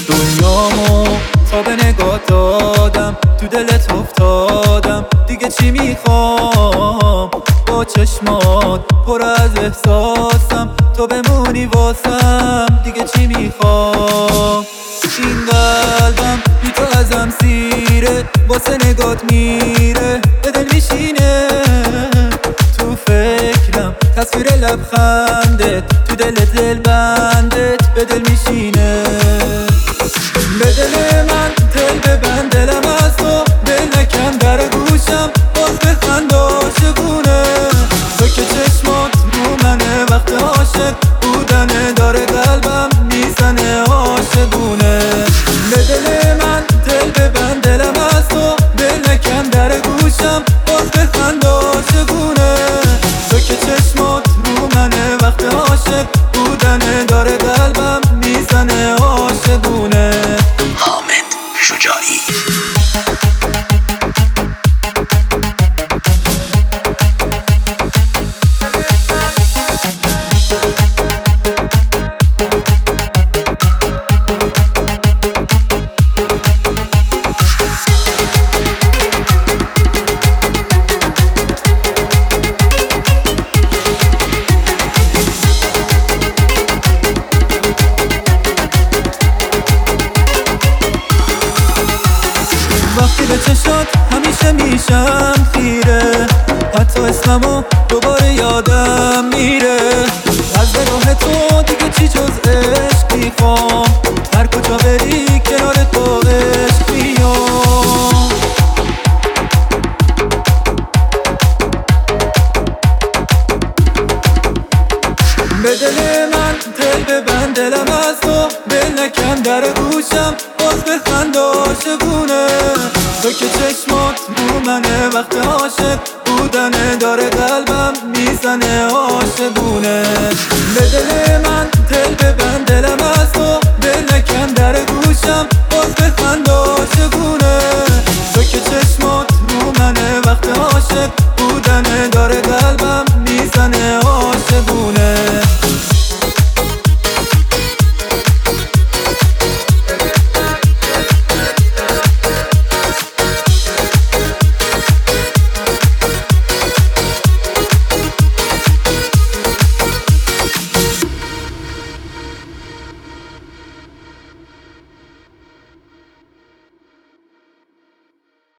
دنیامو تا به نگاه دادم، تو دلت افتادم، دیگه چی میخوام؟ با چشمات پر از احساسم، تو بمونی واسم، دیگه چی میخوام؟ این قلبم بی تو ازم سیره، واسه نگات میره، به دل میشینه، تو فکرم تصویر لبخندت، تو دل بندت به دل میشینه. به دل من دل ببند، دلم از تو دل نکن، در گوشم باز بخند عاشقونه، تو که چشمات رو منه، وقت عاشق بودنه، داره قلبم میزنه عاشقونه. به دل من دل ببند، دلم از تو دل نکن، در گوشم باز بخند عاشقونه، تو که چشمات رو منه، وقت عاشق بودنه، داره قلبم میزنه عاشقونه. حامد شجاعی. وقتی به چشات همیشه میشم خیره، حتی اسممو دوباره یادم میره، از راه تو دیگه چی جز عشق میخوام، هر کجا بری کنار تو عشق میام. به دل من دل ببند، دلم از تو دل نکن، در گوشم باز بخند عاشقونه، تو که چشمات رو منه، وقت عاشق بودنه، داره قلبم میزنه عاشقونه. به دل من دل ببند، دلم